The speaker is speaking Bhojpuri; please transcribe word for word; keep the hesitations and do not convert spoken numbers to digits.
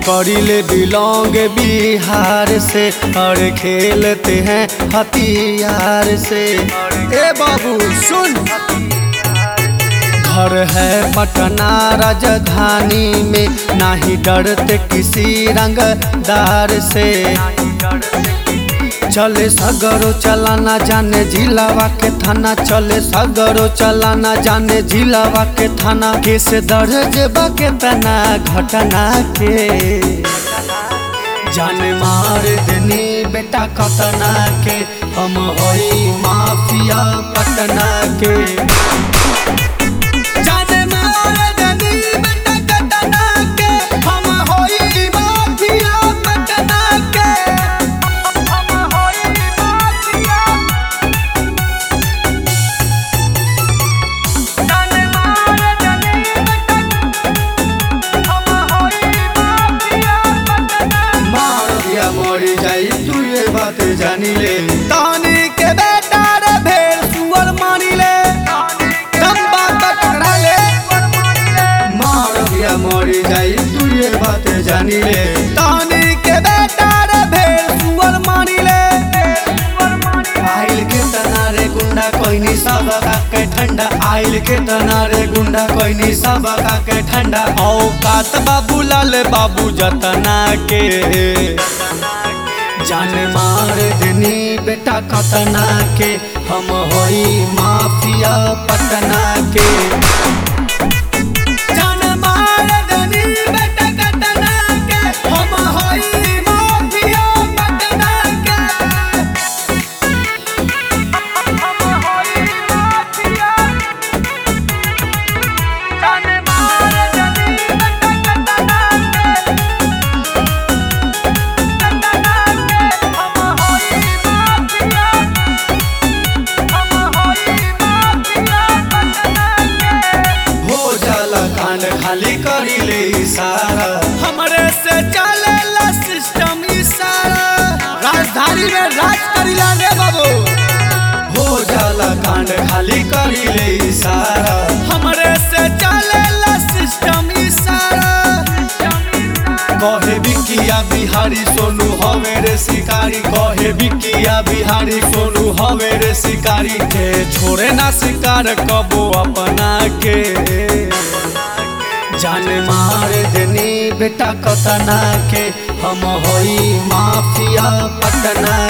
करीले बिलोंग बिहार से और खेलते हैं हथियार से। ए बाबू सुन, घर है पटना राजधानी में, नहीं डरते किसी रंगदार से। चले सगरो चलाना जाने जिलावा के थाना, चले सगरो चलाना जाने जिलावा के थाना। केस दर्ज बा के तना घटना के, जाने मार देनी बेटा कतना के, हम होई माफिया पटना के। जाने मार देनी बेटा कतना के, हम होई माफिया पटना के। मरी जाई तू ये बात जानी ले, तानी के बेटा रे भेड़ सुअर मानी ले, दम्बा टकरा ले। मार दिया मरी जाई तू ये बात जानी ले, तानी के बेटा रे भेड़ सुअर मानी ले। आइल के तना रे गुंडा कोई नी सब के ठंडा, आइल के तना रे गुंडा कोई नी सब के ठंडा। औकात बाबू लाल बाबू जतना के, जान मार देनी बेटा कतना के, हम होई माफिया पटना के। जान मार देनी बेटा कतना के, हम होई माफिया पटना के। हम होई माफिया, जान मार देनी बेटा कतना के। कांड खाली करी ले इशारा, हमरे से चलेला सिस्टम इशारा। राजधानी में राज करीला रे बाबू, हो जाला कांड खाली करी ले इशारा। हमरे से चलेला सिस्टम इशारा। कहे बिकिया बिहारी सोनू हवे रे शिकारी, कहे बिकिया बिहारी सोनू हवे रे शिकारी। के छोड़े ना शिकार कबो अपना के, जान मार देनी बेटा कतना के, हम होई माफिया पटना